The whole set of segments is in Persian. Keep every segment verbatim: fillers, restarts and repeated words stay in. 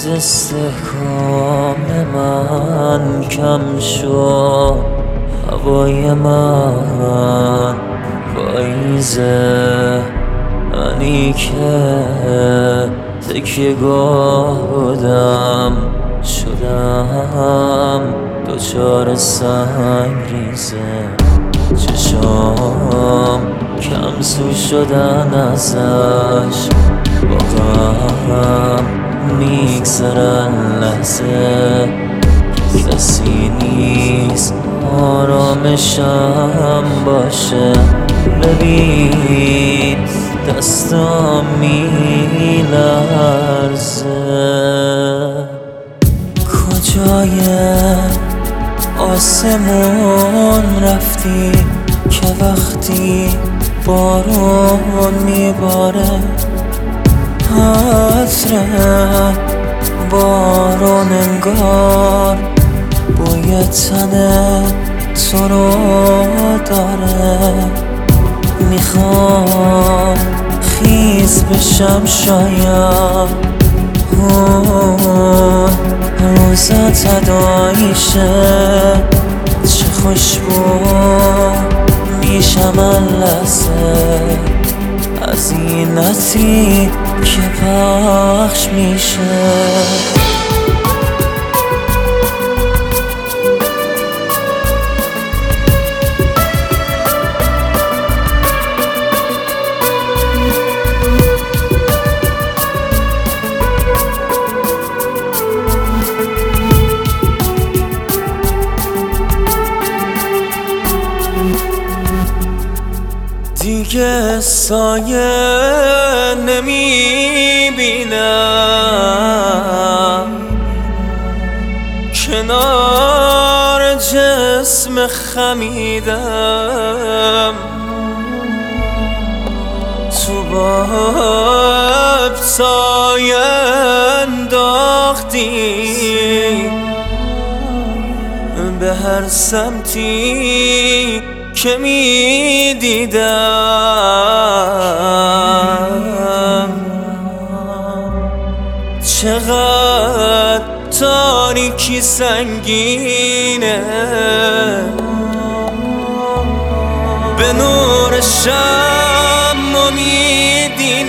از استحکام من کم شد، هوای من پاییزه، منی که تکیه گاه بودم شدم دوچار سنگ ریزه. چشام کم سو شدن ازش، با غم میگذرن لحظه، کسی نیست آرامشم باشه. ببین دستام میلرزه، کجای آسمون رفتی که وقتی بارون میباره عطر بارون انگار بوی تن تو رو داره. میخوام خیز بشم شاید اون روزا تداعیشه، چه خوشبو میشم لحظه از این عطری که پخش میشه. دیگه سایه نمیبینم کنار جسم خمیدم، تو باب سایه انداختی به هر سمتی که می دیدم. چقدر تاریکی سنگینه، به نور شم امیدی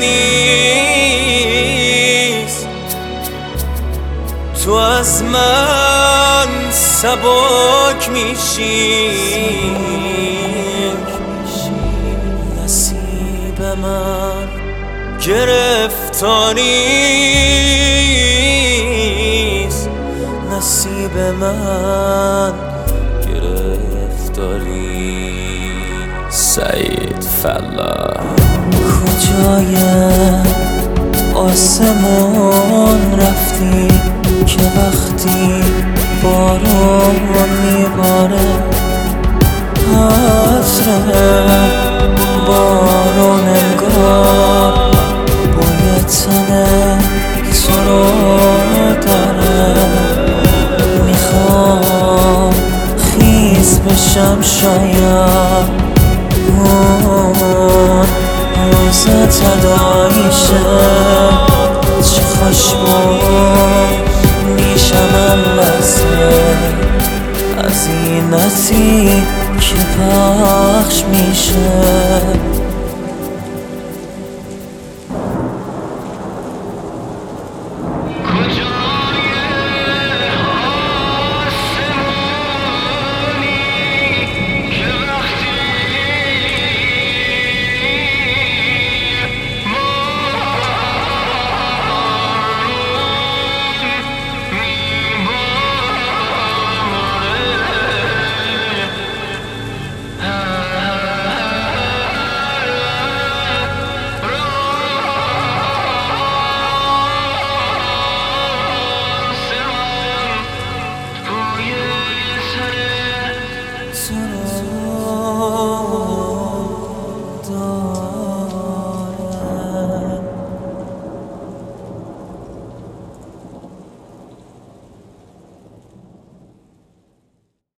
نیست، تو از من سبک میشی. نصیب من گرفتاریست، نصیب من گرفتاری. سعید فلاح. کجای آسمون رفتی که وقتی بارون میباره عطر بارون انگار بوی تن تو رو داره. میخوام خیز بشم شاید اون روزا تداعیشه، چه خوشبو میشم لحظه از این عطری که پخش میشه.